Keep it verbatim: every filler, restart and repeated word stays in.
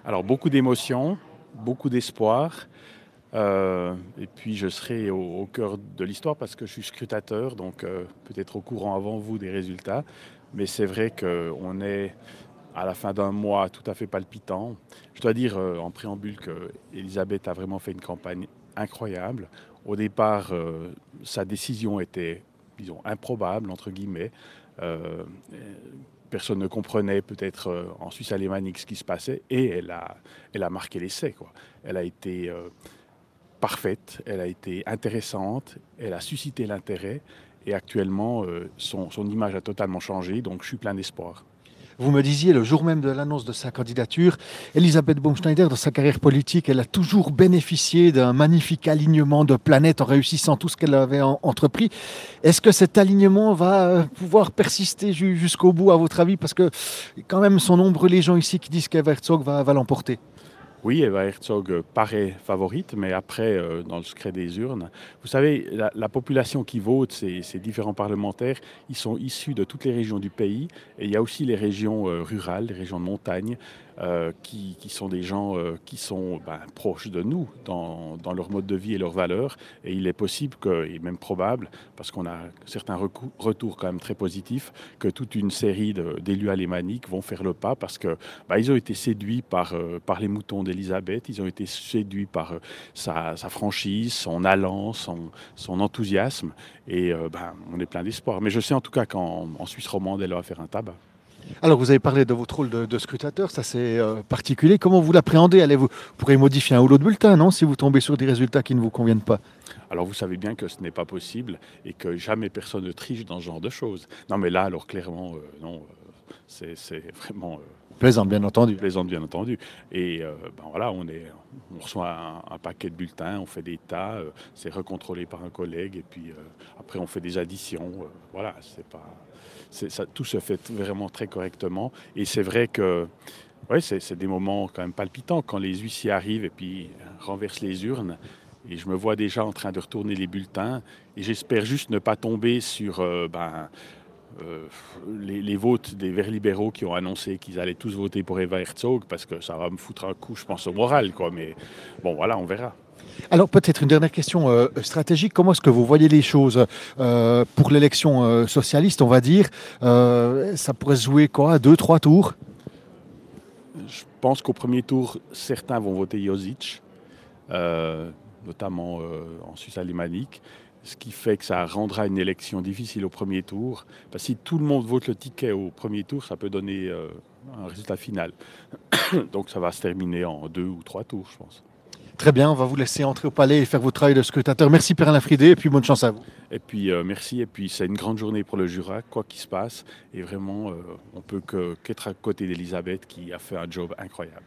Alors beaucoup d'émotions, beaucoup d'espoir, heu et puis je serai au au cœur de l'histoire parce que je suis scrutateur, donc heu, peut-être au courant avant vous des résultats. Mais c'est vrai qu'on est à la fin d'un mois tout à fait palpitant. Je dois dire, heu, en préambule qu'Élisabeth a vraiment fait une campagne incroyable. Au départ, heu, sa décision était, disons «improbable» entre guillemets. Heu, Personne ne comprenait peut-être, heu, en Suisse alémanique ce qui se passait et elle a elle a marqué l'essai, quoi. Elle a été, heu, parfaite, elle a été intéressante, elle a suscité l'intérêt et actuellement, heu, son son image a totalement changé, donc je suis plein d'espoir. Vous me disiez, le jour même de l'annonce de sa candidature, Elisabeth Baumschneider, dans sa carrière politique, elle a toujours bénéficié d'un magnifique alignement de planètes en réussissant tout ce qu'elle avait en- entrepris. Est-ce que cet alignement va euh, pouvoir persister ju- jusqu'au bout, à votre avis? Parce que quand même, sont nombreux les gens ici qui disent qu'Eva Herzog va, va l'emporter. Oui, Eva Herzog euh, paraît favorite, mais après, euh, dans le secret des urnes, vous savez, la, la population qui vote, ces, ces différents parlementaires, ils sont issus de toutes les régions du pays, et il y a aussi les régions euh, rurales, les régions de montagne, euh, qui, qui sont des gens euh, qui sont ben, proches de nous dans, dans leur mode de vie et leurs valeurs, et il est possible, que, et même probable, parce qu'on a certains recou- retours quand même très positifs, que toute une série de- d'élus alémaniques vont faire le pas, parce que bah, ils ont été séduits par, euh, par les moutons d'Élisabeth, ils ont été séduits par euh, sa, sa franchise, son allant, son, son enthousiasme, et euh, ben, on est plein d'espoir. Mais je sais en tout cas qu'en en Suisse romande, elle va faire un tabac. Alors, vous avez parlé de votre rôle de, de scrutateur, ça c'est euh, particulier. Comment vous l'appréhendez? Allez, vous pourrez modifier un ou l'autre bulletin, non, si vous tombez sur des résultats qui ne vous conviennent pas. Alors vous savez bien que ce n'est pas possible et que jamais personne ne triche dans ce genre de choses. Non mais là, alors clairement, euh, non, euh, c'est c'est vraiment... euh, Plaisante, bien entendu. plaisante bien entendu. Et euh, ben voilà, on, est, on reçoit un, un paquet de bulletins, on fait des tas, euh, c'est recontrôlé par un collègue, et puis euh, après on fait des additions. Euh, voilà, c'est pas, c'est, ça, tout se fait vraiment très correctement. Et c'est vrai que ouais, c'est, c'est des moments quand même palpitants quand les huissiers arrivent et puis renversent les urnes. Et je me vois déjà en train de retourner les bulletins. Et j'espère juste ne pas tomber sur euh, ben, euh, les, les votes des Verts libéraux qui ont annoncé qu'ils allaient tous voter pour Eva Herzog, parce que ça va me foutre un coup, je pense, au moral, quoi. Mais bon, voilà, on verra. Alors peut-être une dernière question euh, stratégique. Comment est-ce que vous voyez les choses euh, pour l'élection euh, socialiste, on va dire? Euh, ça pourrait se jouer quoi? Deux, trois tours? Je pense qu'au premier tour, certains vont voter Josic, euh, notamment euh, en Suisse alémanique, ce qui fait que ça rendra une élection difficile au premier tour. Parce que si tout le monde vote le ticket au premier tour, ça peut donner euh, un résultat final. Donc ça va se terminer en deux ou trois tours, je pense. Très bien, on va vous laisser entrer au palais et faire votre travail de scrutateur. Merci Perrin Fridé et puis bonne chance à vous. Et puis euh, merci, et puis c'est une grande journée pour le Jura, quoi qu'il se passe. Et vraiment, euh, on peut que, qu'être à côté d'Elisabeth qui a fait un job incroyable.